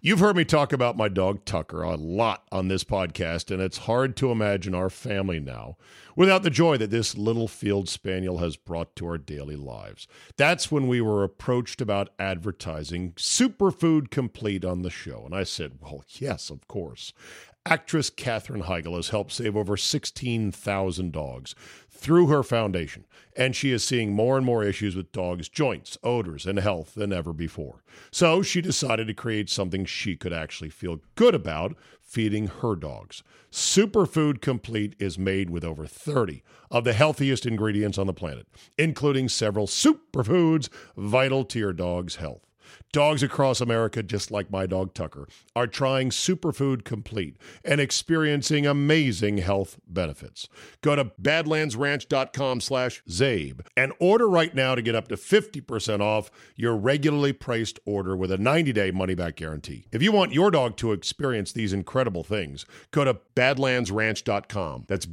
You've heard me talk about my dog Tucker a lot on this podcast, and it's hard to imagine our family now without the joy that this little field spaniel has brought to our daily lives. That's when we were approached about advertising Superfood Complete on the show, and I said, well, yes, of course. Actress Katherine Heigl has helped save over 16,000 dogs through her foundation, and she is seeing more and more issues with dogs' joints, odors, and health than ever before. So she decided to create something she could actually feel good about feeding her dogs. Superfood Complete is made with over 30 of the healthiest ingredients on the planet, including several superfoods vital to your dog's health. Dogs across America, just like my dog Tucker, are trying Superfood Complete and experiencing amazing health benefits. Go to badlandsranch.com/Zabe and order right now to get up to 50% off your regularly priced order with a 90-day money-back guarantee. If you want your dog to experience these incredible things, go to badlandsranch.com. That's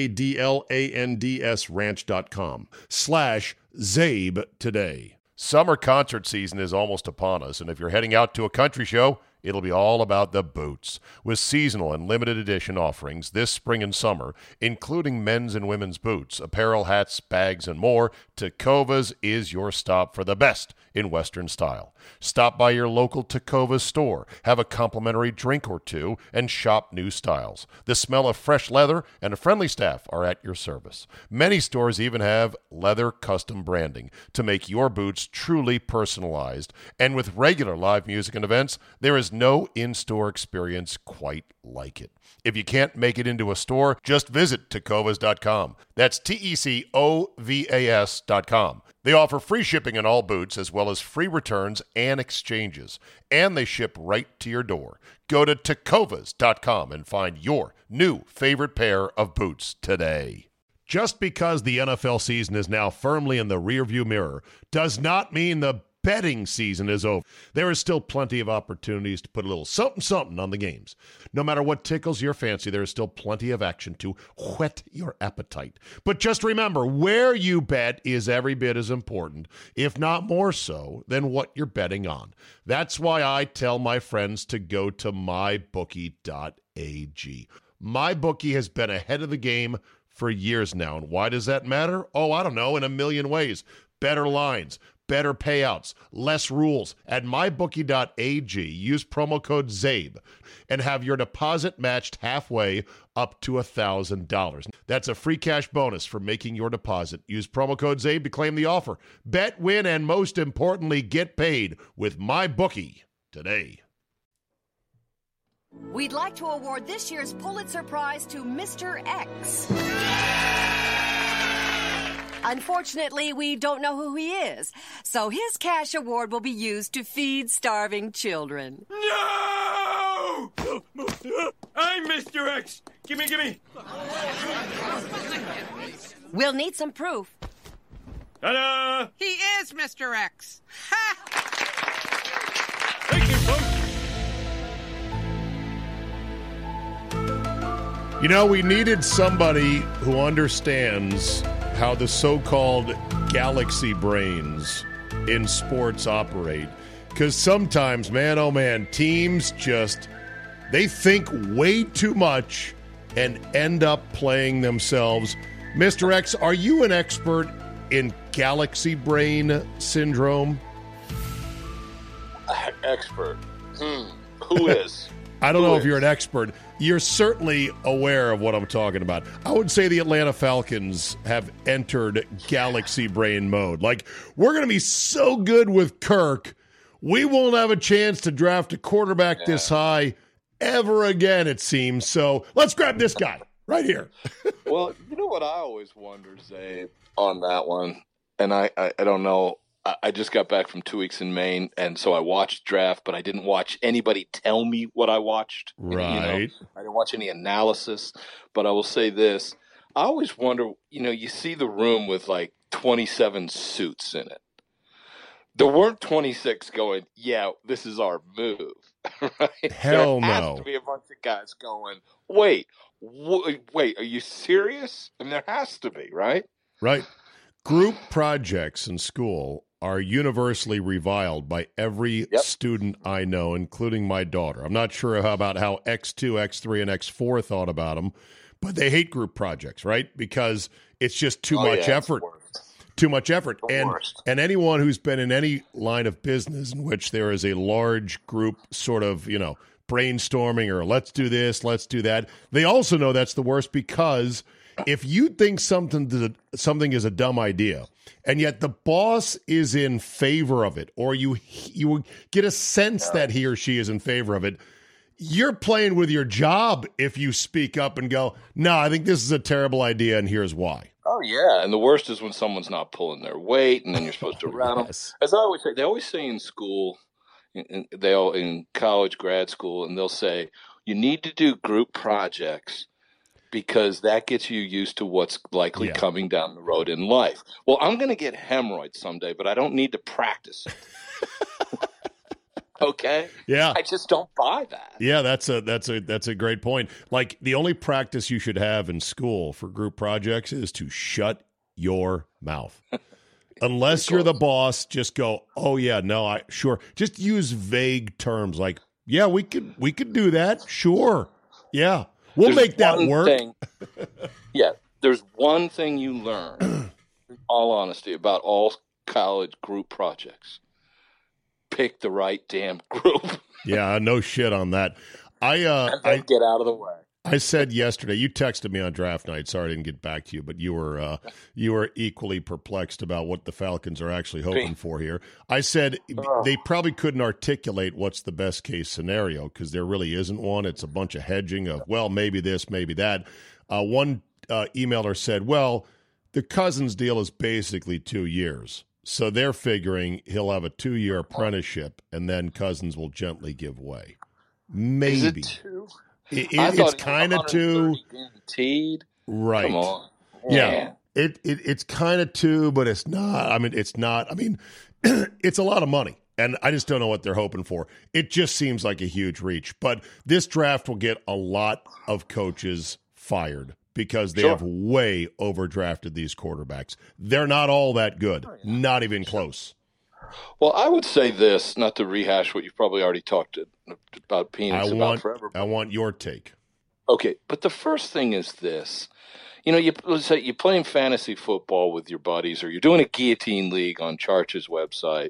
BADLANDS ranch.com/Zabe today. Summer concert season is almost upon us, and if you're heading out to a country show, it'll be all about the boots. With seasonal and limited edition offerings this spring and summer, including men's and women's boots, apparel, hats, bags, and more, Tecovas is your stop for the best in Western style. Stop by your local Tecovas store, have a complimentary drink or two, and shop new styles. The smell of fresh leather and a friendly staff are at your service. Many stores even have leather custom branding to make your boots truly personalized. And with regular live music and events, there is no in-store experience quite like it. If you can't make it into a store, just visit Tecovas.com. That's TECOVAS.com. They offer free shipping on all boots as well as free returns and exchanges. And they ship right to your door. Go to Tecovas.com and find your new favorite pair of boots today. Just because the NFL season is now firmly in the rearview mirror does not mean the betting season is over. There is still plenty of opportunities to put a little something on the games. No matter what tickles your fancy, there is still plenty of action to whet your appetite. But just remember, where you bet is every bit as important, if not more so, than what you're betting on. That's why I tell my friends to go to mybookie.ag. MyBookie has been ahead of the game for years now. And why does that matter? Oh, I don't know, in a million ways. Better lines, better payouts, less rules. At mybookie.ag, use promo code ZABE and have your deposit matched halfway up to $1,000. That's a free cash bonus for making your deposit. Use promo code ZABE to claim the offer. Bet, win, and most importantly, get paid with MyBookie today. We'd like to award this year's Pulitzer Prize to Mr. X. Unfortunately, we don't know who he is, so his cash award will be used to feed starving children. No! I'm Mr. X! Gimme! We'll need some proof. Ta-da! He is Mr. X. Ha! Thank you, folks! You know, we needed somebody who understands how the so-called galaxy brains in sports operate. Because sometimes, man, oh man, teams just, they think way too much and end up playing themselves. Mr. X, are you an expert in galaxy brain syndrome? Expert? Who is? I don't know if you're an expert. You're certainly aware of what I'm talking about. I would say the Atlanta Falcons have entered galaxy brain mode. Like, we're going to be so good with Kirk, we won't have a chance to draft a quarterback this high ever again, it seems. So let's grab this guy right here. Well, you know what I always wonder, Zay, on that one, and I don't know. I just got back from 2 weeks in Maine, and so I watched draft, but I didn't watch anybody tell me what I watched. Right. I didn't watch any analysis, but I will say this. I always wonder, you see the room with like 27 suits in it. There weren't 26 going, yeah, this is our move. Right? Hell there no. has to be a bunch of guys going, wait, are you serious? And there has to be, right? Right. Group projects in school are universally reviled by every student I know, including my daughter. I'm not sure about how X2, X3, and X4 thought about them, but they hate group projects, right? Because it's just too much effort. Too much effort. And anyone who's been in any line of business in which there is a large group sort of, brainstorming or let's do this, let's do that, they also know that's the worst, because if you think something is a dumb idea and yet the boss is in favor of it, or you get a sense that he or she is in favor of it, you're playing with your job if you speak up and go, no, I think this is a terrible idea and here's why. Oh, yeah. And the worst is when someone's not pulling their weight and then you're supposed to round them. As I always say, they always say in school, in college, grad school, and they'll say, you need to do group projects because that gets you used to what's likely coming down the road in life. Well, I'm going to get hemorrhoids someday, but I don't need to practice it. Okay? Yeah. I just don't buy that. Yeah, that's a great point. Like, the only practice you should have in school for group projects is to shut your mouth. Unless you're the boss, just go, oh yeah, no, sure. Just use vague terms like, yeah, we could do that. Sure. Yeah. We'll make that work. There's one thing you learn, in all honesty, about all college group projects. Pick the right damn group. Yeah, no shit on that. I get out of the way. I said yesterday, you texted me on draft night. Sorry I didn't get back to you, but you were equally perplexed about what the Falcons are actually hoping for here. I said they probably couldn't articulate what's the best case scenario because there really isn't one. It's a bunch of hedging of, well, maybe this, maybe that. One emailer said, well, the Cousins deal is basically 2 years. So they're figuring he'll have a 2-year apprenticeship and then Cousins will gently give way. Maybe. Is it 2? It's kind of 2. Guaranteed. Right. Come on. Yeah. It's kind of 2, but it's not. I mean, it's not. I mean, it's a lot of money, and I just don't know what they're hoping for. It just seems like a huge reach. But this draft will get a lot of coaches fired because they have way overdrafted these quarterbacks. They're not all that good. Not even close. Well, I would say this, not to rehash what you've probably already talked about Penix about forever. I want your take. Okay, but the first thing is this. Let's say you're playing fantasy football with your buddies or you're doing a guillotine league on Charch's website,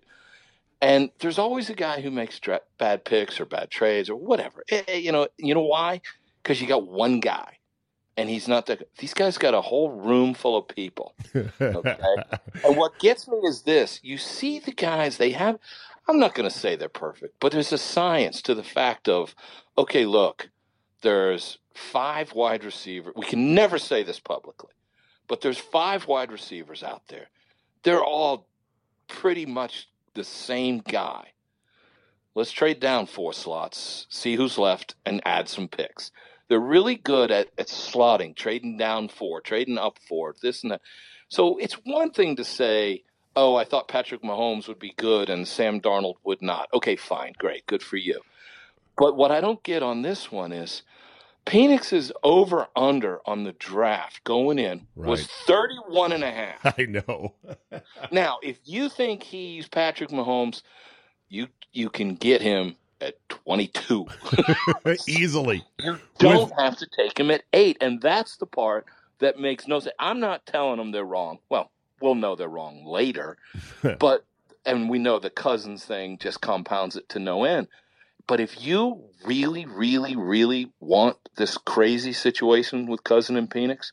and there's always a guy who makes bad picks or bad trades or whatever. You know why? Because you got one guy. And he's not these guys got a whole room full of people. Okay? And what gets me is this. You see the guys, I'm not going to say they're perfect, but there's a science to the fact of, okay, look, there's 5 wide receivers. We can never say this publicly, but there's 5 wide receivers out there. They're all pretty much the same guy. Let's trade down 4 slots, see who's left, and add some picks. They're really good at slotting, trading down 4, trading up 4, this and that. So it's one thing to say, oh, I thought Patrick Mahomes would be good and Sam Darnold would not. Okay, fine, great, good for you. But what I don't get on this one is Penix's over-under on the draft going in was 31.5. I know. Now, if you think he's Patrick Mahomes, you can get him at 22. Easily. You don't have to take him at 8, and that's the part that makes no sense. I'm not telling them they're wrong. Well, we'll know they're wrong later, and we know the Cousins thing just compounds it to no end. But if you really, really, really want this crazy situation with Cousin and Penix,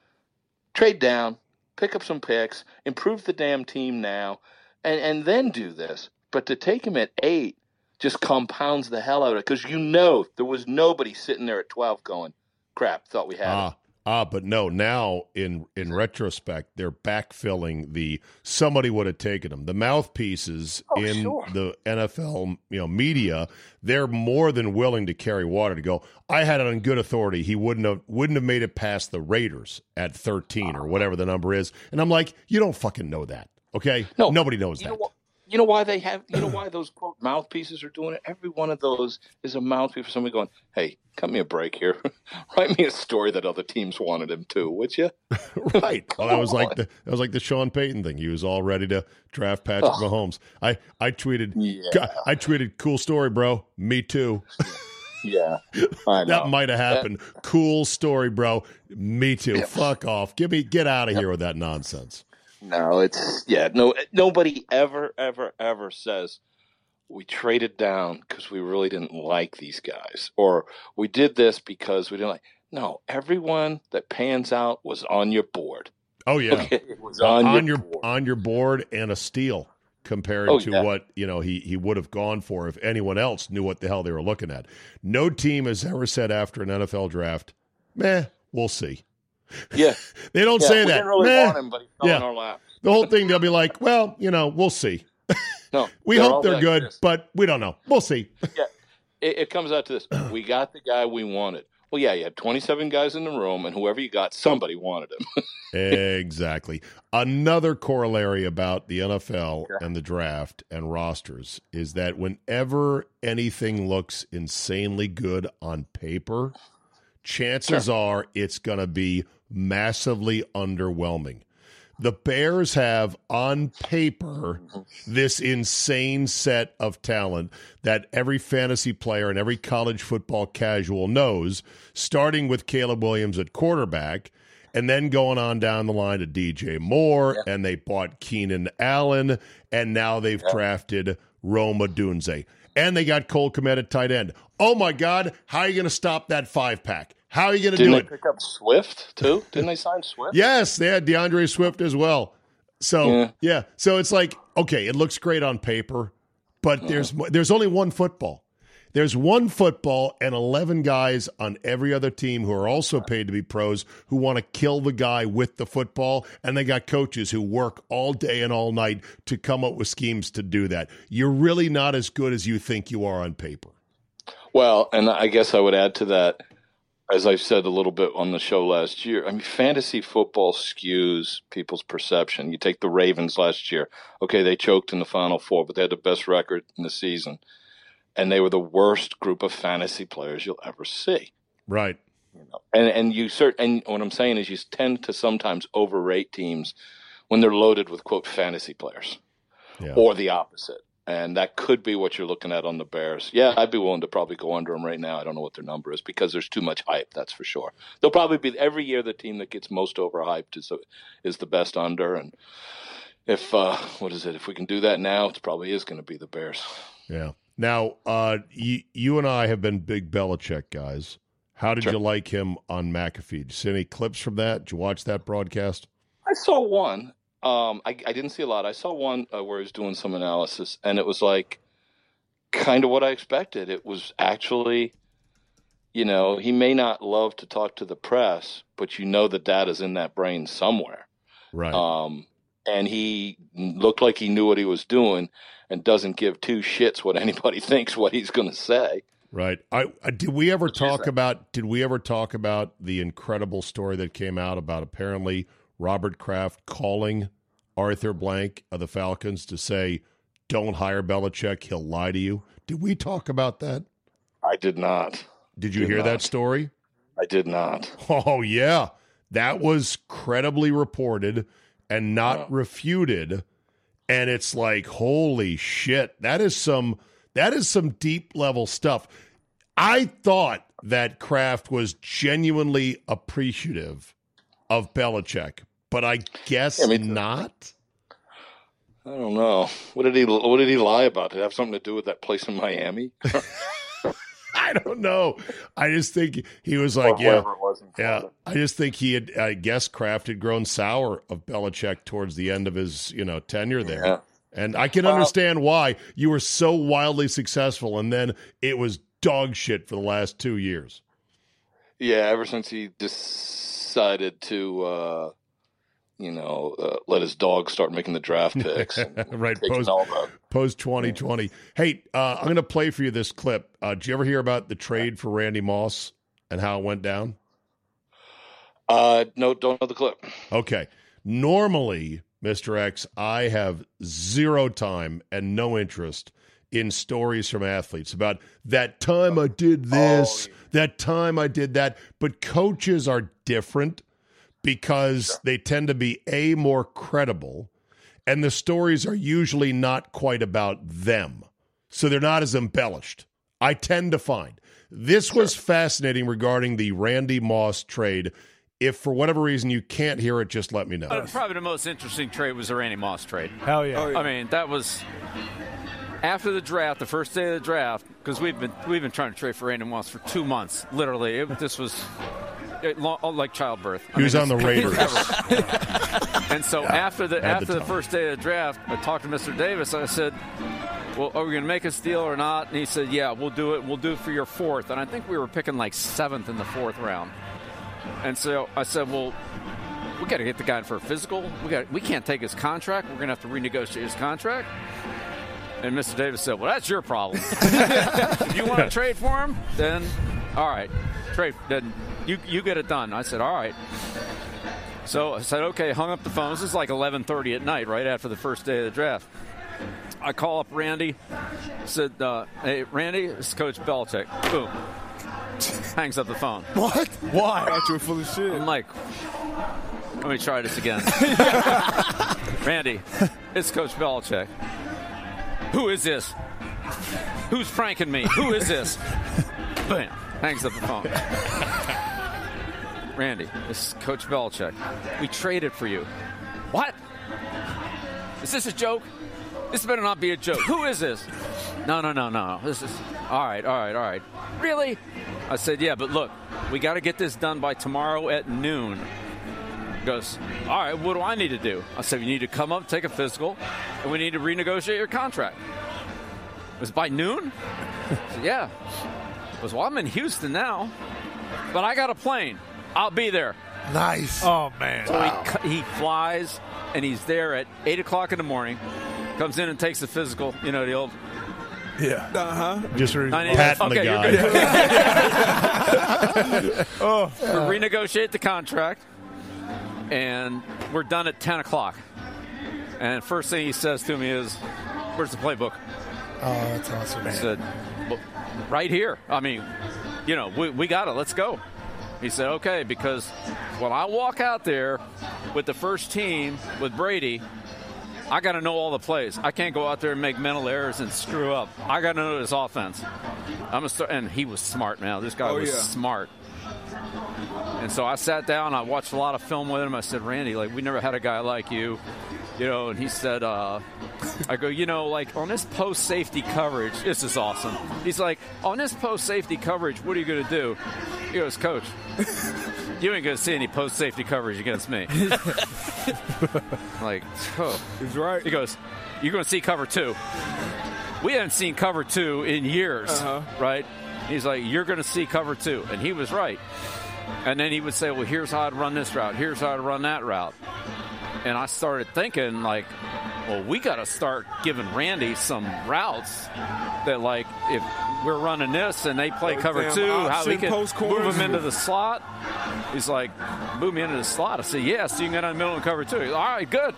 trade down, pick up some picks, improve the damn team now, and then do this. But to take him at 8 just compounds the hell out of it because there was nobody sitting there at 12 going, crap, thought we had it. But no, now in retrospect, they're backfilling somebody would have taken them. The mouthpieces the NFL media, they're more than willing to carry water to go, I had it on good authority. He wouldn't have made it past the Raiders at 13 or whatever the number is. And I'm like, you don't fucking know that. Okay? No, nobody knows that. You know why they have? You know why those quote mouthpieces are doing it? Every one of those is a mouthpiece for somebody going, "Hey, cut me a break here. Write me a story that other teams wanted him to, would you?" Right. Well, that was like the Sean Payton thing. He was all ready to draft Patrick Mahomes. I tweeted, "Cool story, bro. Me too." Yeah, I know. That might have happened. Cool story, bro. Me too. Yeah. Fuck off. Get out of here with that nonsense. No, nobody ever says we traded down because we really didn't like these guys, or we did this because we didn't like. No, everyone that pans out was on your board. Oh yeah, okay? It was on your board and a steal compared to what he would have gone for if anyone else knew what the hell they were looking at. No team has ever said after an NFL draft, "Meh, we'll see." Yeah, they don't say we that. Didn't really want him, but he fell in our lap. The whole thing, they'll be like, "Well, we'll see." No, we hope they're good, but we don't know. We'll see. Yeah, it comes out to this: we got the guy we wanted. Well, yeah, you had 27 guys in the room, and whoever you got, somebody wanted him. Exactly. Another corollary about the NFL and the draft and rosters is that whenever anything looks insanely good on paper, chances are it's going to be massively underwhelming. The Bears have, on paper, this insane set of talent that every fantasy player and every college football casual knows, starting with Caleb Williams at quarterback, and then going on down the line to DJ Moore, and they bought Keenan Allen, and now they've drafted Rome Odunze. And they got Cole Kmet at tight end. Oh, my God, how are you going to stop that 5-pack? How are you going to do it? Didn't they pick up Swift, too? Didn't they sign Swift? Yes, they had DeAndre Swift as well. So, So it's like, okay, it looks great on paper, but there's only one football. There's one football and 11 guys on every other team who are also paid to be pros who want to kill the guy with the football, and they got coaches who work all day and all night to come up with schemes to do that. You're really not as good as you think you are on paper. Well, and I guess I would add to that, as I said a little bit on the show last year, I mean, fantasy football skews people's perception. You take the Ravens last year. Okay, they choked in the Final Four, but they had the best record in the season. And they were the worst group of fantasy players you'll ever see. Right. And what I'm saying is you tend to sometimes overrate teams when they're loaded with, quote, fantasy players. Or the opposite. And that could be what you're looking at on the Bears. Yeah, I'd be willing to probably go under them right now. I don't know what their number is because there's too much hype, that's for sure. They'll probably be every year the team that gets most overhyped is the best under. And if we can do that now, it probably is going to be the Bears. Yeah. Now, you and I have been big Belichick guys. How did you like him on McAfee? Did you see any clips from that? Did you watch that broadcast? I saw one. I didn't see a lot. I saw one where he was doing some analysis, and it was like kind of what I expected. It was actually, he may not love to talk to the press, but the data's in that brain somewhere. Right. And he looked like he knew what he was doing and doesn't give two shits what anybody thinks what he's going to say. Right. Did we ever talk about the incredible story that came out about apparently Robert Kraft calling Arthur Blank of the Falcons to say, "Don't hire Belichick, he'll lie to you"? Did we talk about that? I did not. Did you hear that story? I did not. Oh, yeah. That was credibly reported and not refuted. And it's like, holy shit, that is some deep level stuff. I thought that Kraft was genuinely appreciative of Belichick, but I guess not. I don't know. What did he lie about? Did it have something to do with that place in Miami? I don't know. I just think he was like, I just think I guess Kraft had grown sour of Belichick towards the end of his, tenure there. Yeah. And I can understand why. You were so wildly successful, and then it was dog shit for the last 2 years. Yeah, ever since he decided to, let his dog start making the draft picks. Right, post 2020. Hey, I'm going to play for you this clip. Did you ever hear about the trade for Randy Moss and how it went down? No, don't know the clip. Okay. Normally, Mr. X, I have zero time and no interest in stories from athletes about that time I did this, that time I did that. But coaches are different because they tend to be, A, more credible, and the stories are usually not quite about them. So they're not as embellished, I tend to find. This was fascinating regarding the Randy Moss trade. If for whatever reason you can't hear it, just let me know. Probably the most interesting trade was the Randy Moss trade. Hell yeah. I mean, that was after the draft, the first day of the draft, because we've been trying to trade for Randy Moss for 2 months, literally. This was like childbirth. He was on the Raiders. And so after the first day of the draft, I talked to Mr. Davis. I said, well, are we going to make this deal or not? And he said, yeah, we'll do it. We'll do it for your 4th. And I think we were picking like 7th in the 4th round. And so I said, well, we got to get the guy for a physical. We can't take his contract. We're going to have to renegotiate his contract. And Mr. Davis said, well, that's your problem. If you want to trade for him, then all right, trade. Then you get it done. I said, all right. So I said, okay, hung up the phone. This is like 11:30 at night, right after the first day of the draft. I call up Randy, said, hey, Randy, it's Coach Belichick. Boom. Hangs up the phone. What? Why? I thought you were full of shit. I'm like, let me try this again. Randy, it's Coach Belichick. Who is this? Who's pranking me? Who is this? Bam. Hangs up the phone. Randy, this is Coach Belichick. We traded for you. What? Is this a joke? This better not be a joke. Who is this? No. This is all right. Really? I said, yeah, but look, we got to get this done by tomorrow at noon. He goes, all right, what do I need to do? I said, you need to come up, take a physical, and we need to renegotiate your contract. It was by noon? I said, yeah. He goes, well, I'm in Houston now, but I got a plane. I'll be there. Nice. Oh, man. So he flies, and he's there at 8 o'clock in the morning, comes in and takes the physical, the old... Yeah. Uh-huh. Just patting the guy. Renegotiate the contract, and we're done at 10 o'clock. And first thing he says to me is, where's the playbook? Oh, that's awesome, man. I said, well, right here. I mean, we got it. Let's go. He said, okay, because when I walk out there with the first team with Brady, I got to know all the plays. I can't go out there and make mental errors and screw up. I got to know this offense. And he was smart, man. This guy was smart. And so I sat down. I watched a lot of film with him. I said, Randy, we never had a guy like you. And he said, I go, like on this post-safety coverage, this is awesome. He's like, on this post-safety coverage, what are you going to do? He goes, Coach, you ain't going to see any post-safety coverage against me. Like, oh. He's right. He goes, you're going to see cover 2. We haven't seen cover 2 in years, right? He's like, you're going to see cover 2. And he was right. And then he would say, well, here's how I'd run this route. Here's how I'd run that route. And I started thinking, well, we got to start giving Randy some routes that, if we're running this and they play cover 2, how we can move them into the slot. He's like, move me into the slot. I said, yeah, so you can get in the middle and cover 2. He's, all right, good.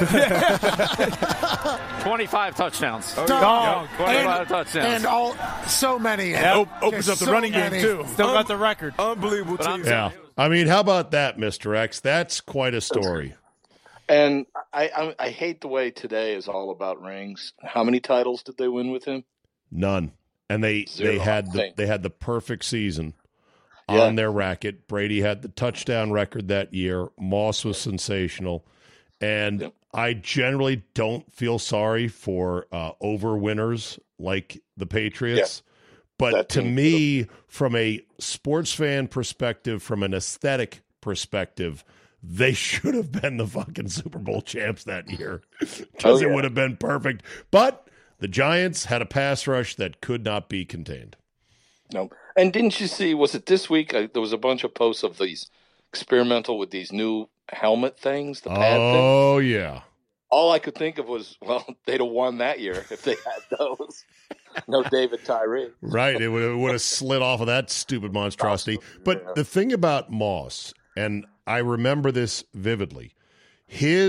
25 touchdowns. 25 touchdowns. And so many. That opens up the running game, too. Still got the record. Unbelievable team. Yeah. I mean, how about that, Mr. X? That's quite a story. And I hate the way today is all about rings. How many titles did they win with him? None. And they had the perfect season Yeah. on their racket. Brady had the touchdown record that year. Moss was sensational. And I generally don't feel sorry for over winners like the Patriots. But to me, from a sports fan perspective, from an aesthetic perspective, they should have been the fucking Super Bowl champs that year because it would have been perfect. But the Giants had a pass rush that could not be contained. No. And didn't you see, was it this week? There was a bunch of posts of these experimental with these new helmet things, the pad things. Oh, yeah. All I could think of was, well, they'd have won that year if they had those. No David Tyree. Right. It would have slid off of that stupid monstrosity. But the thing about Moss, and I remember this vividly, his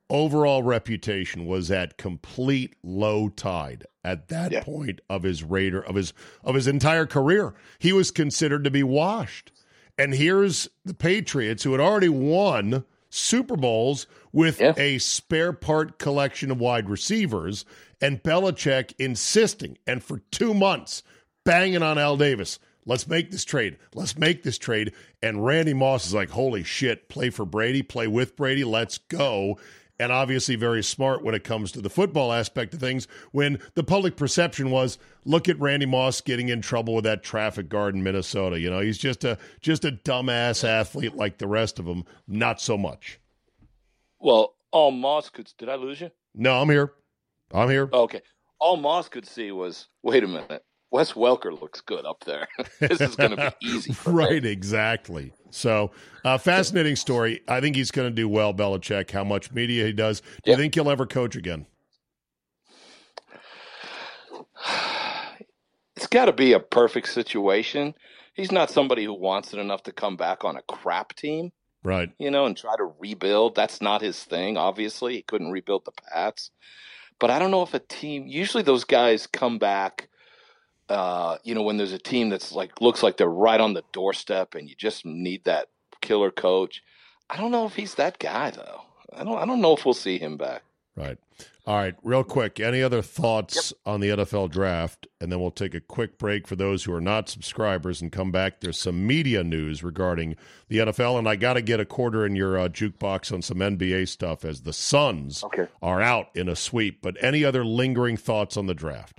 overall reputation was at complete low tide at that point of his entire career. He was considered to be washed. And here's the Patriots, who had already won Super Bowls with a spare part collection of wide receivers, and Belichick insisting, and for 2 months, banging on Al Davis, let's make this trade. Let's make this trade. And Randy Moss is like, holy shit, play for Brady, play with Brady, let's go. And obviously very smart when it comes to the football aspect of things, when the public perception was, look at Randy Moss getting in trouble with that traffic guard in Minnesota. You know, he's just a dumbass athlete like the rest of them. Not so much. Well, all Moss could – did I lose you? No, I'm here. Okay. All Moss could see was, wait a minute, Wes Welker looks good up there. This is going to be easy. Right, exactly. So, fascinating story. I think he's going to do well, Belichick, how much media he does. Do you think he'll ever coach again? It's got to be a perfect situation. He's not somebody who wants it enough to come back on a crap team. Right. You know, and try to rebuild. That's not his thing, obviously. He couldn't rebuild the Pats. But I don't know if a team – usually those guys come back – when there's a team that's like looks like they're right on the doorstep and you just need that killer coach. I don't know if he's that guy though. I don't know if we'll see him back. Right. All right, real quick, any other thoughts on the NFL draft? And then we'll take a quick break for those who are not subscribers and come back. There's some media news regarding the NFL, and I got to get a quarter in your jukebox on some NBA stuff as the Suns are out in a sweep. But any other lingering thoughts on the draft?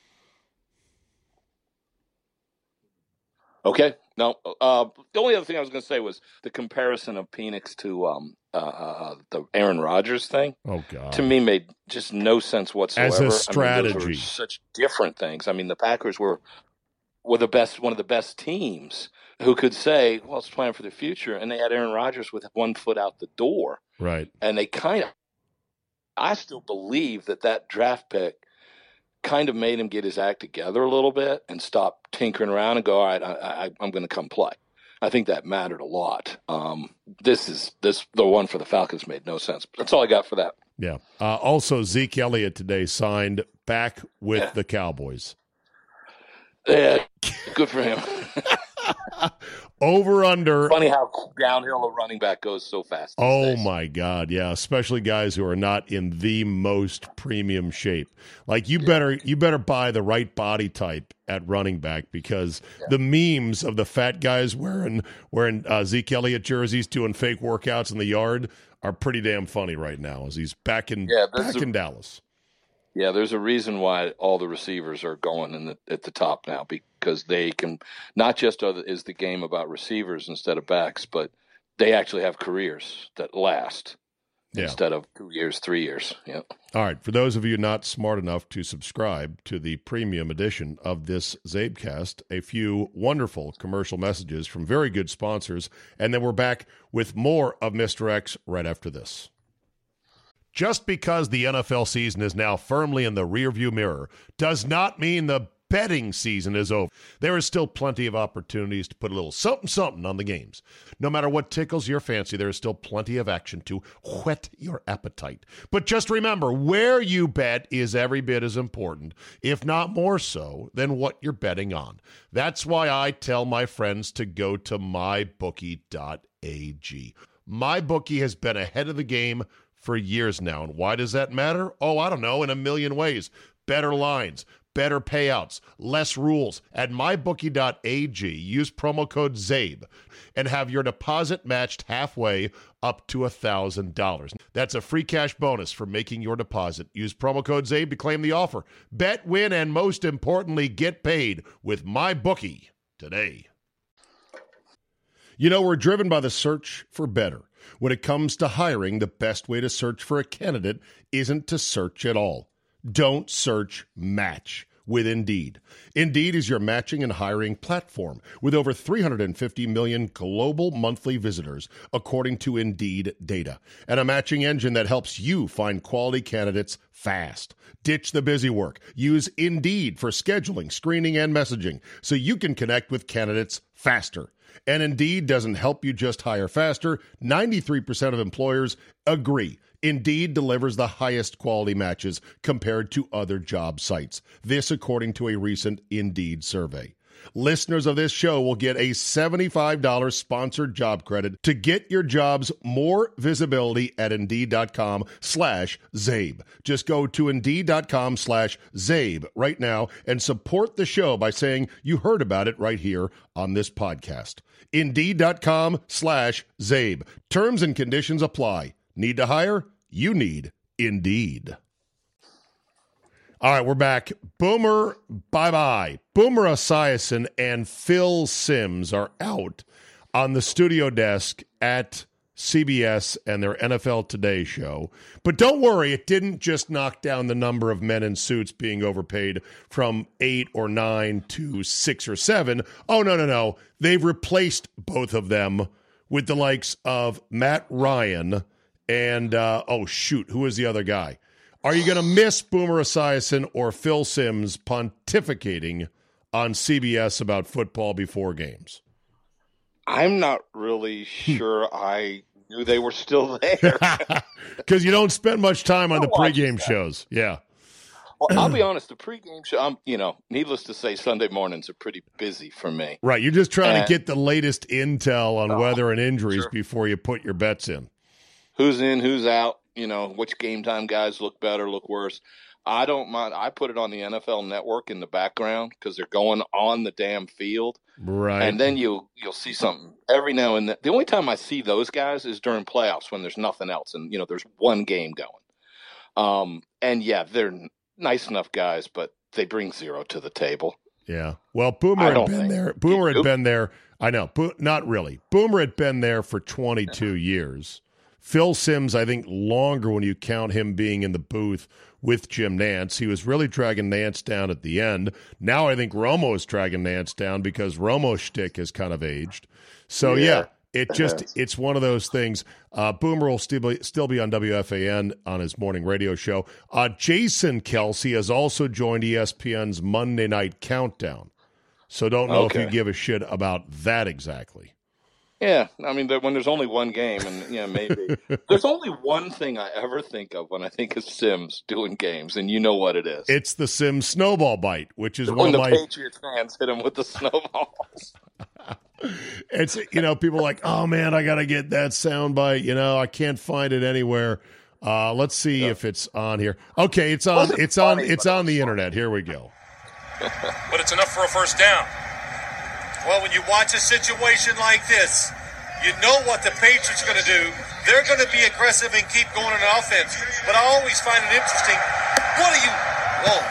Okay. No. The only other thing I was going to say was the comparison of Penix to the Aaron Rodgers thing. Oh God! To me, made just no sense whatsoever. As a strategy, those were such different things. I mean, the Packers were one of the best teams who could say, "Well, it's playing for the future," and they had Aaron Rodgers with one foot out the door. Right. And they I still believe that draft pick kind of made him get his act together a little bit and stop tinkering around and go, all right, I'm going to come play. I think that mattered a lot. The one for the Falcons made no sense. That's all I got for that. Yeah. Also, Zeke Elliott today signed back with the Cowboys. Yeah, good for him. Over under. Funny how downhill a running back goes so fast. Oh my God, yeah, especially guys who are not in the most premium shape. Like you better buy the right body type at running back, because the memes of the fat guys wearing Zeke Elliott jerseys doing fake workouts in the yard are pretty damn funny right now as he's back in Dallas. Yeah, there's a reason why all the receivers are going at the top now, because they can not just is the game about receivers instead of backs, but they actually have careers that last instead of 2 years, 3 years. Yeah. All right. For those of you not smart enough to subscribe to the premium edition of this Zabecast, a few wonderful commercial messages from very good sponsors, and then we're back with more of Mr. X right after this. Just because the NFL season is now firmly in the rearview mirror does not mean the betting season is over. There is still plenty of opportunities to put a little something on the games. No matter what tickles your fancy, there is still plenty of action to whet your appetite. But just remember, where you bet is every bit as important, if not more so, than what you're betting on. That's why I tell my friends to go to mybookie.ag. MyBookie has been ahead of the game for years now. And why does that matter? Oh, I don't know, in a million ways. Better lines, better payouts, less rules. At mybookie.ag, use promo code ZABE and have your deposit matched halfway up to $1,000. That's a free cash bonus for making your deposit. Use promo code ZABE to claim the offer. Bet, win, and most importantly, get paid with MyBookie today. You know, we're driven by the search for better. When it comes to hiring, the best way to search for a candidate isn't to search at all. Don't search, match with Indeed. Indeed is your matching and hiring platform with over 350 million global monthly visitors, according to Indeed data, and a matching engine that helps you find quality candidates fast. Ditch the busy work. Use Indeed for scheduling, screening, and messaging so you can connect with candidates faster. And Indeed doesn't help you just hire faster. 93% of employers agree Indeed delivers the highest quality matches compared to other job sites. This according to a recent Indeed survey. Listeners of this show will get a $75 sponsored job credit to get your jobs more visibility at Indeed.com/Zabe. Just go to Indeed.com/Zabe right now and support the show by saying you heard about it right here on this podcast. Indeed.com/Zabe. Terms and conditions apply. Need to hire? You need Indeed. All right, we're back. Boomer, bye-bye. Boomer Esiason and Phil Simms are out on the studio desk at CBS and their NFL Today show. But don't worry, it didn't just knock down the number of men in suits being overpaid from 8 or 9 to 6 or 7. Oh, no. They've replaced both of them with the likes of Matt Ryan and, who is the other guy? Are you going to miss Boomer Esiason or Phil Simms pontificating on CBS about football before games? I'm not really sure I knew they were still there. Because you don't spend much time on the pregame shows. Yeah. Well, I'll be honest, the pregame show, needless to say, Sunday mornings are pretty busy for me. Right. You're just trying to get the latest intel on weather and injuries before you put your bets in. Who's in, who's out. Which game time guys look better, look worse. I don't mind. I put it on the NFL Network in the background because they're going on the damn field. Right. And then you'll see something every now and then. The only time I see those guys is during playoffs when there's nothing else and, there's one game going. They're nice enough guys, but they bring zero to the table. Yeah. Well, Boomer had been there. Boomer had been there. I know. Not really. Boomer had been there for 22 years. Phil Simms, I think, longer when you count him being in the booth with Jim Nantz. He was really dragging Nantz down at the end. Now I think Romo is dragging Nantz down because Romo's shtick has kind of aged. So, it's one of those things. Boomer will still be on WFAN on his morning radio show. Jason Kelsey has also joined ESPN's Monday Night Countdown. So don't know if you give a shit about that exactly. Yeah, I mean, when there's only one game, and maybe there's only one thing I ever think of when I think of Simms doing games, and you know what it is. It's the Simms snowball bite, which is when the Patriots fans hit him with the snowballs. It's people are like, oh man, I got to get that sound bite. I can't find it anywhere. Let's see if it's on here. Okay, it's on. It's on the internet. Here we go. But it's enough for a first down. Well, when you watch a situation like this, you know what the Patriots are going to do. They're going to be aggressive and keep going on offense. But I always find it interesting. What are you? Whoa.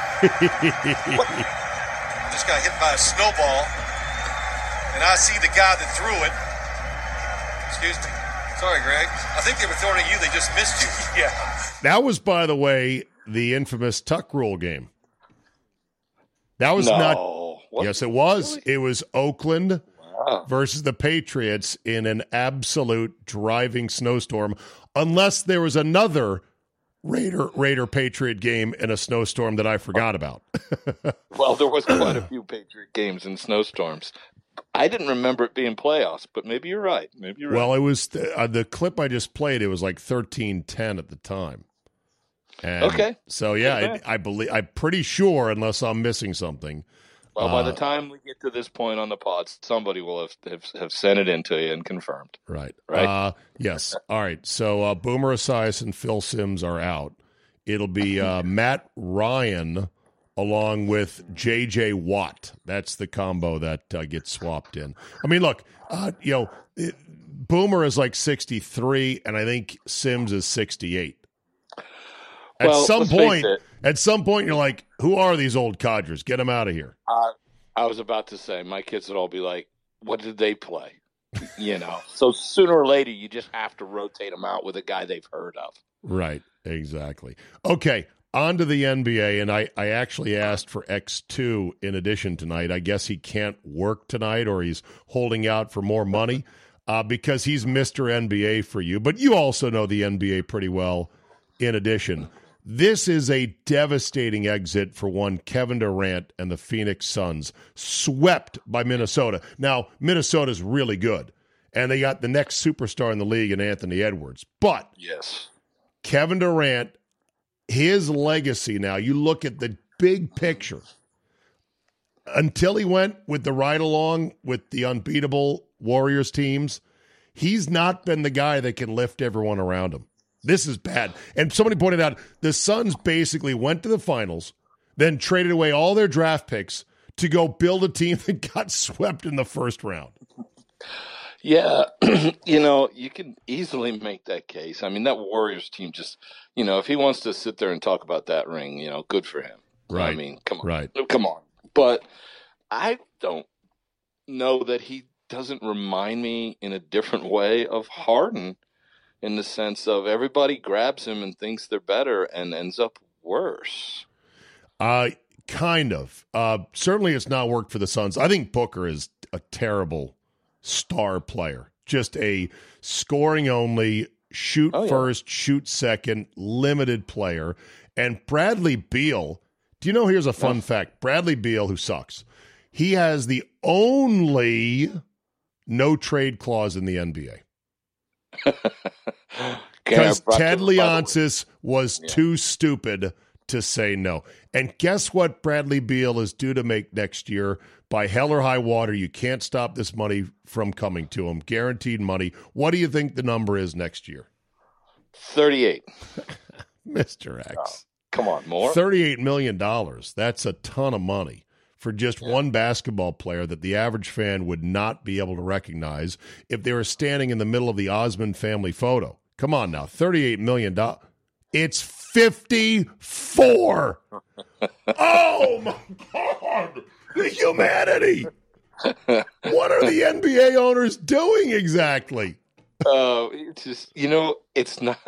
Just got hit by a snowball. And I see the guy that threw it. Excuse me. Sorry, Greg. I think they were throwing at you. They just missed you. Yeah. That was, by the way, the infamous Tuck Rule game. That was not. What? Yes, it was. Really? It was Oakland versus the Patriots in an absolute driving snowstorm, unless there was another Raider-Patriot game in a snowstorm that I forgot about. Well, there was quite a few Patriot games in snowstorms. I didn't remember it being playoffs, but maybe you're right. Well, it was the clip I just played. It was like 13-10 at the time. And so, I'm pretty sure, unless I'm missing something. Well, by the time we get to this point on the pod, somebody will have sent it in to you and confirmed. Right? Yes. All right. So Boomer Esiason and Phil Simms are out. It'll be Matt Ryan along with J.J. Watt. That's the combo that gets swapped in. I mean, look, Boomer is like 63, and I think Simms is 68. At some point, you're like, who are these old codgers? Get them out of here. I was about to say, my kids would all be like, what did they play? So sooner or later, you just have to rotate them out with a guy they've heard of. Right, exactly. Okay, on to the NBA, and I actually asked for X2 in addition tonight. I guess he can't work tonight, or he's holding out for more money because he's Mr. NBA for you. But you also know the NBA pretty well in addition. This is a devastating exit for one Kevin Durant and the Phoenix Suns, swept by Minnesota. Now, Minnesota's really good, and they got the next superstar in the league in Anthony Edwards. But Kevin Durant, his legacy now, you look at the big picture. Until he went with the ride-along with the unbeatable Warriors teams, he's not been the guy that can lift everyone around him. This is bad. And somebody pointed out the Suns basically went to the finals, then traded away all their draft picks to go build a team that got swept in the first round. Yeah, you can easily make that case. I mean, that Warriors team just, if he wants to sit there and talk about that ring, good for him. Right. I mean, come on. Right. Come on. But I don't know that he doesn't remind me in a different way of Harden, in the sense of everybody grabs him and thinks they're better and ends up worse. Kind of. Certainly it's not worked for the Suns. I think Booker is a terrible star player. Just a scoring-only, first, shoot second, limited player. And Bradley Beal, do you know, here's a fun fact. Bradley Beal, who sucks, he has the only no-trade clause in the NBA. Because Ted Leonsis was too stupid to say no. And guess what Bradley Beal is due to make next year? By hell or high water, you can't stop this money from coming to him. Guaranteed money. What do you think the number is next year? 38. Mr. X. Oh, come on, more? $38 million. That's a ton of money for just one basketball player that the average fan would not be able to recognize if they were standing in the middle of the Osmond family photo. Come on now, $38 million. It's 54. Oh, my God. The humanity. What are the NBA owners doing exactly? It's just, it's not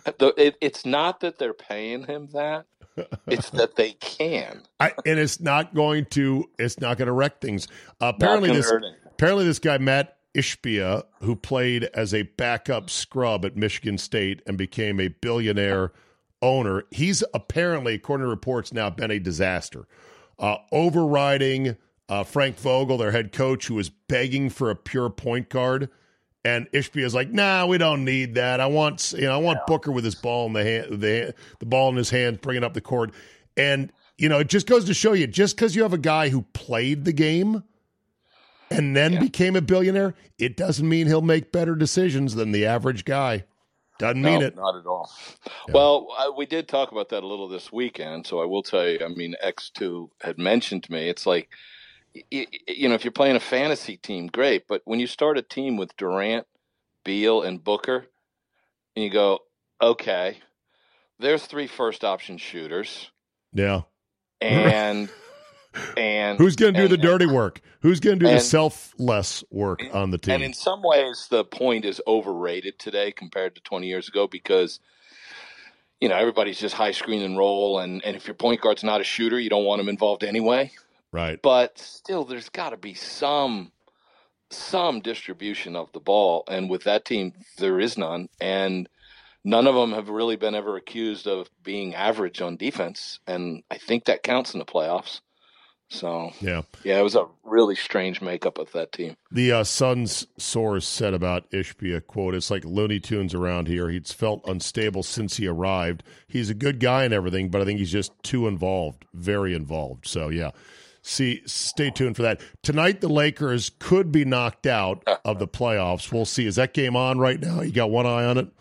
that they're paying him that. It's that they can. And it's not going to wreck things. Apparently this guy, Matt Ishbia, who played as a backup scrub at Michigan State and became a billionaire owner, he's apparently, according to reports, now been a disaster. Overriding Frank Vogel, their head coach, who was begging for a pure point guard. And Ishbia is like, nah, we don't need that. I want Booker with his ball in the hand, the ball in his hand, bringing up the court. And, it just goes to show you, just because you have a guy who played the game and then became a billionaire, it doesn't mean he'll make better decisions than the average guy. Doesn't mean it. Not at all. Yeah. Well, we did talk about that a little this weekend, so I will tell you, X2 had mentioned to me, it's like, if you're playing a fantasy team, great. But when you start a team with Durant, Beal, and Booker, and you go, okay, there's 3 first-option shooters. Yeah. And who's going to do the dirty work? Who's going to do the selfless work on the team? And in some ways, the point is overrated today compared to 20 years ago because, everybody's just high screen and roll. And if your point guard's not a shooter, you don't want him involved anyway. Right. But still, there's got to be some distribution of the ball. And with that team, there is none. And none of them have really been ever accused of being average on defense. And I think that counts in the playoffs. So, yeah, it was a really strange makeup of that team. The Suns source said about Ishbia, quote, it's like Looney Tunes around here. He's felt unstable since he arrived. He's a good guy and everything, but I think he's just too involved, very involved. So, yeah. Stay tuned for that. Tonight, the Lakers could be knocked out of the playoffs. We'll see. Is that game on right now? You got one eye on it?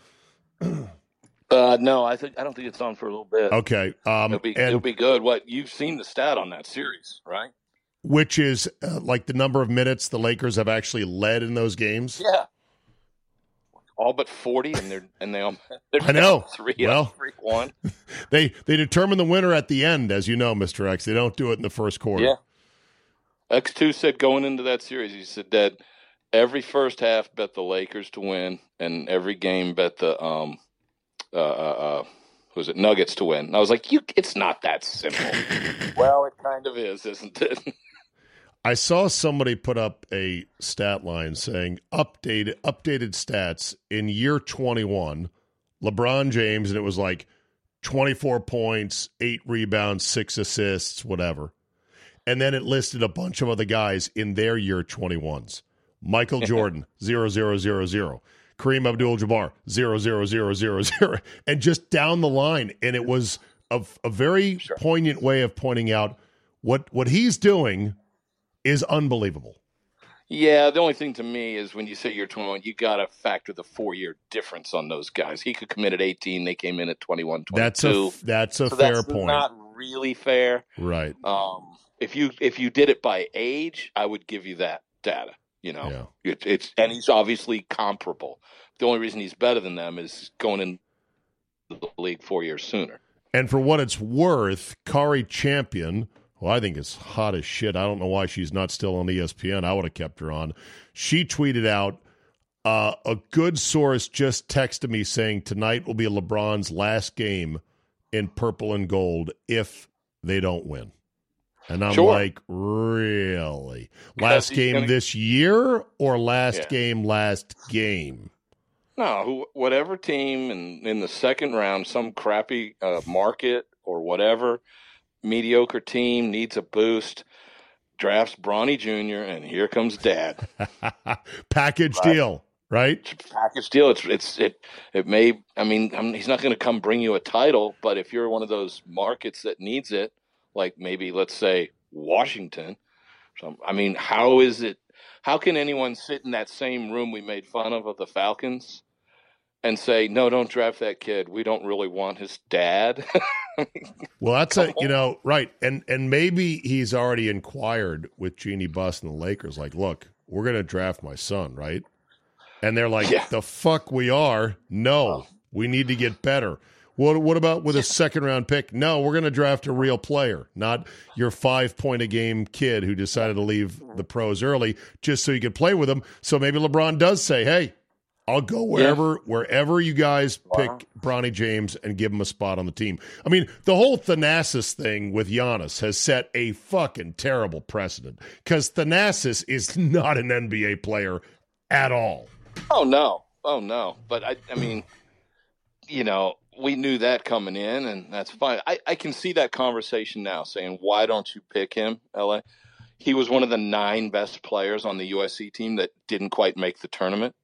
No, I don't think it's on for a little bit. Okay. It'll be good. What you've seen the stat on that series, right? Which is like the number of minutes the Lakers have actually led in those games. Yeah. All but 40, they're I know. 3-1. They determine the winner at the end, as you know, Mr. X. They don't do it in the first quarter. Yeah. X2 said going into that series, he said that every first half bet the Lakers to win, and every game bet the Nuggets to win. And I was like, it's not that simple. Well, it kind of is, isn't it? I saw somebody put up a stat line saying updated stats in year 21, LeBron James, and it was like 24 points, 8 rebounds, 6 assists, whatever. And then it listed a bunch of other guys in their year 21s. Michael Jordan, 0, 0, 0, 0. Kareem Abdul-Jabbar, 0, and just down the line. And it was a very poignant way of pointing out what he's doing is unbelievable. Yeah, the only thing to me is when you say you're 21, you got to factor the 4-year difference on those guys. He could commit at 18, they came in at 21, 22. That's a fair point. Not really fair. Right. If you did it by age, I would give you that data. It's and he's obviously comparable. The only reason he's better than them is going in the league 4 years sooner. And for what it's worth, Kari Champion, who I think is hot as shit. I don't know why she's not still on ESPN. I would have kept her on. She tweeted out, a good source just texted me saying tonight will be LeBron's last game in purple and gold if they don't win. And I'm like, really? Last game this year or last game last game? No, whatever team in the second round, some crappy market or whatever, mediocre team needs a boost, drafts Bronny Jr., and here comes Dad. Package deal, right? Package deal. It may. I mean, he's not going to come bring you a title, but if you're one of those markets that needs it, like maybe let's say Washington. So, I mean, how can anyone sit in that same room we made fun of the Falcons and say, no, don't draft that kid. We don't really want his dad. Well, that's right. And maybe he's already inquired with Jeannie Buss and the Lakers, like, look, we're going to draft my son, right? And they're like, the fuck we are? No, we need to get better. What about with a second-round pick? No, we're going to draft a real player, not your 5-point-a-game kid who decided to leave the pros early just so you could play with him. So maybe LeBron does say, hey, I'll go wherever you guys pick Bronny James and give him a spot on the team. I mean, the whole Thanasis thing with Giannis has set a fucking terrible precedent because Thanasis is not an NBA player at all. Oh, no. But, I mean, we knew that coming in, and that's fine. I can see that conversation now saying, why don't you pick him, LA? He was one of the 9 best players on the USC team that didn't quite make the tournament.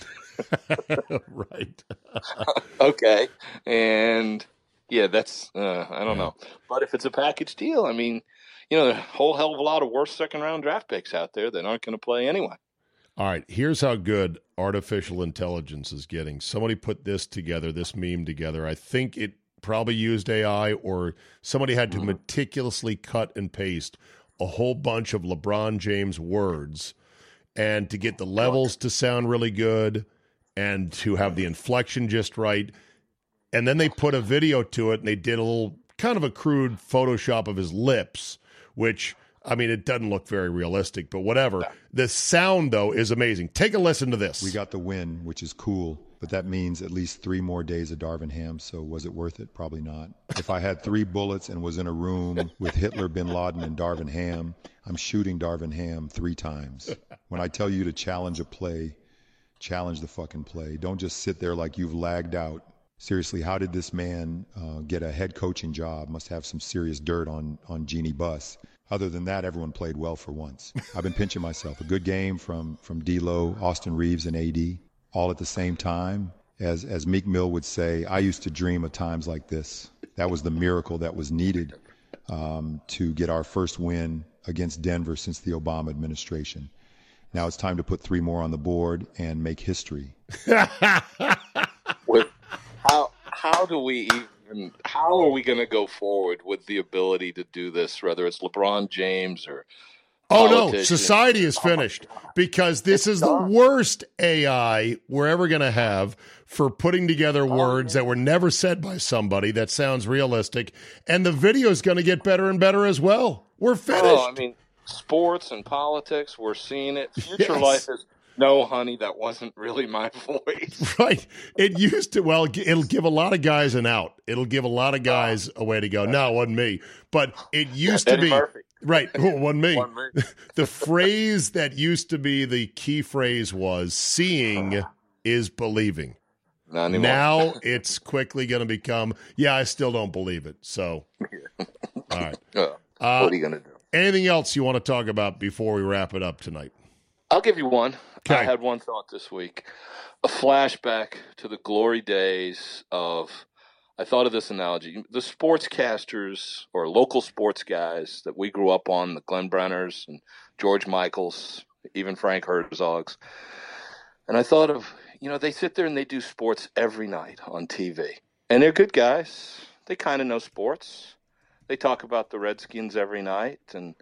Right. Okay. And, that's, I don't know. But if it's a package deal, I mean, there's a whole hell of a lot of worse second-round draft picks out there that aren't going to play anyway. All right, here's how good artificial intelligence is getting. Somebody put this meme together. I think it probably used AI or somebody had to meticulously cut and paste a whole bunch of LeBron James words and to get the levels to sound really good and to have the inflection just right. And then they put a video to it and they did a little kind of a crude Photoshop of his lips, which – I mean, it doesn't look very realistic, but whatever. The sound, though, is amazing. Take a listen to this. We got the win, which is cool, but that means at least 3 more days of Darvin Ham, so was it worth it? Probably not. If I had 3 bullets and was in a room with Hitler, Bin Laden, and Darvin Ham, I'm shooting Darvin Ham 3 times. When I tell you to challenge a play, challenge the fucking play. Don't just sit there like you've lagged out. Seriously, how did this man get a head coaching job? Must have some serious dirt on Jeannie Buss. Other than that, everyone played well for once. I've been pinching myself. A good game from D'Lo, Austin Reeves, and AD, all at the same time. As Meek Mill would say, I used to dream of times like this. That was the miracle that was needed to get our first win against Denver since the Obama administration. Now it's time to put 3 more on the board and make history. How are we going to go forward with the ability to do this, whether it's LeBron James or society is finished because this is the worst AI we're ever going to have for putting together words that were never said by somebody that sounds realistic, and the video is going to get better and better as well. We're finished. I mean, sports and politics, we're seeing it. Future life is... No, honey, that wasn't really my voice. Right. It used to, it'll give a lot of guys an out. It'll give a lot of guys a way to go. No, it wasn't me. But it used to be. Murphy. Right. It wasn't me. The phrase that used to be the key phrase was seeing is believing. Not anymore. Now it's quickly going to become, I still don't believe it. So, all right. What are you going to do? Anything else you want to talk about before we wrap it up tonight? I'll give you one. Okay. I had one thought this week. A flashback to the glory days of, I thought of this analogy, the sportscasters or local sports guys that we grew up on, the Glenn Brenners and George Michaels, even Frank Herzogs. And I thought of, they sit there and they do sports every night on TV. And they're good guys. They kind of know sports. They talk about the Redskins every night.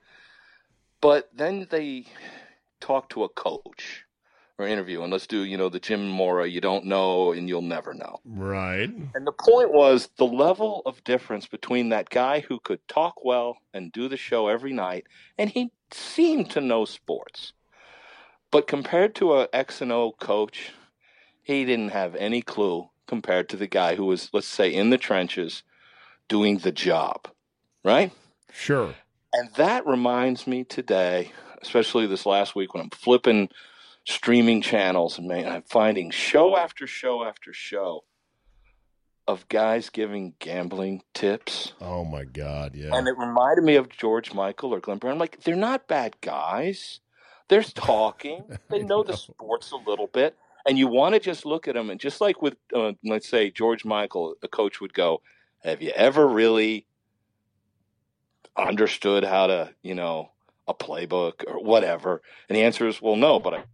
But then they talk to a coach or interview, and let's do, the Jim Mora, you don't know and you'll never know. Right. And the point was the level of difference between that guy who could talk well and do the show every night, and he seemed to know sports. But compared to a X and O coach, he didn't have any clue compared to the guy who was, let's say, in the trenches doing the job, right? Sure. And that reminds me today, especially this last week when I'm flipping streaming channels and I'm finding show after show after show of guys giving gambling tips. Oh, my God, yeah. And it reminded me of George Michael or Glenn Brown. I'm like, they're not bad guys. They're talking. They know the sports a little bit. And you want to just look at them. And just like with, let's say, George Michael, a coach would go, have you ever really understood how to, a playbook or whatever? And the answer is, well, no, but I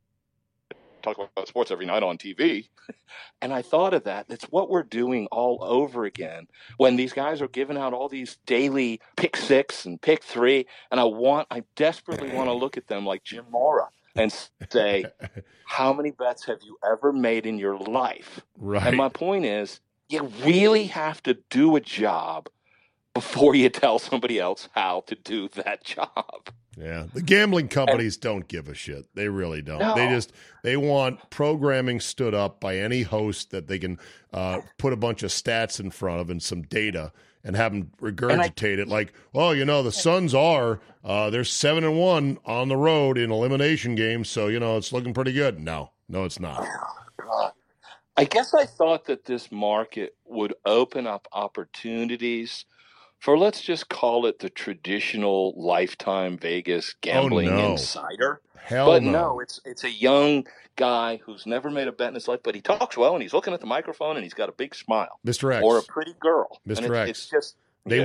talk about sports every night on TV. And I thought of that. That's what we're doing all over again when these guys are giving out all these daily pick 6 and pick 3. And I desperately want to look at them like Jim Mora and say, how many bets have you ever made in your life? Right. And my point is, you really have to do a job before you tell somebody else how to do that job. Yeah. The gambling companies don't give a shit. They really don't. No. They want programming stood up by any host that they can put a bunch of stats in front of and some data and have them regurgitate it like, well, the Suns are, they're 7-1 on the road in elimination games. So, it's looking pretty good. No, it's not. God. I guess I thought that this market would open up opportunities for, let's just call it the traditional lifetime Vegas gambling insider. Hell no, it's a young guy who's never made a bet in his life, but he talks well and he's looking at the microphone and he's got a big smile. Mr. X. Or a pretty girl. Mr. X. It's just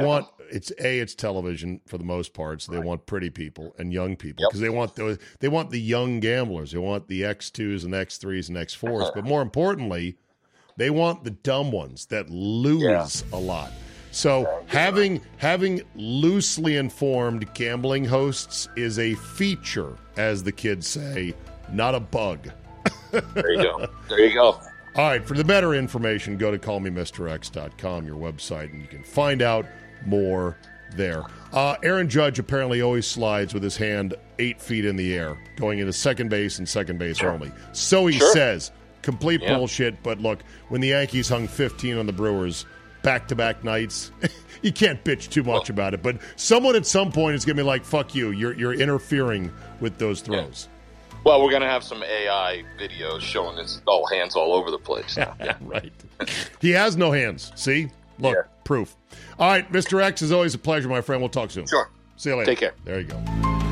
it's television for the most part, so they want pretty people and young people because they want the young gamblers. They want the X2s and X3s and X4s, but more importantly, they want the dumb ones that lose a lot. So having loosely informed gambling hosts is a feature, as the kids say, not a bug. There you go. All right, for the better information, go to callmemrx.com, your website, and you can find out more there. Aaron Judge apparently always slides with his hand 8 feet in the air, going into second base and second base only. So he says. Complete bullshit, but look, when the Yankees hung 15 on the Brewers back-to-back nights, you can't bitch too much about it, but someone at some point is going to be like, fuck you, you're interfering with those throws. Yeah. Well, we're going to have some AI videos showing his hands all over the place. Yeah. Right. He has no hands. See? Look, proof. All right, Mr. X, is always a pleasure, my friend. We'll talk soon. Sure. See you later. Take care. There you go.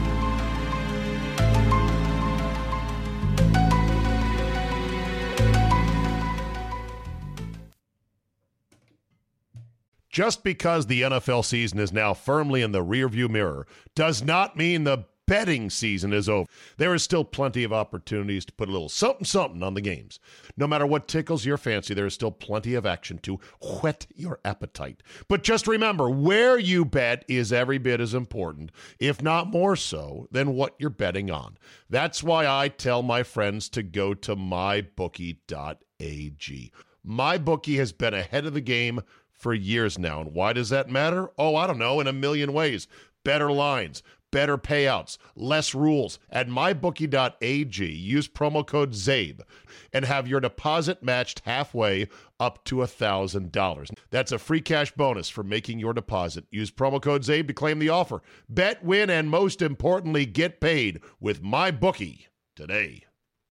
Just because the NFL season is now firmly in the rearview mirror does not mean the betting season is over. There is still plenty of opportunities to put a little something on the games. No matter what tickles your fancy, there is still plenty of action to whet your appetite. But just remember, where you bet is every bit as important, if not more so, than what you're betting on. That's why I tell my friends to go to mybookie.ag. MyBookie has been ahead of the game for years now. And why does that matter? Oh, I don't know, in a million ways. Better lines, better payouts, less rules. At mybookie.ag, use promo code ZABE and have your deposit matched halfway up to $1,000. That's a free cash bonus for making your deposit. Use promo code ZABE to claim the offer. Bet, win, and most importantly, get paid with MyBookie today.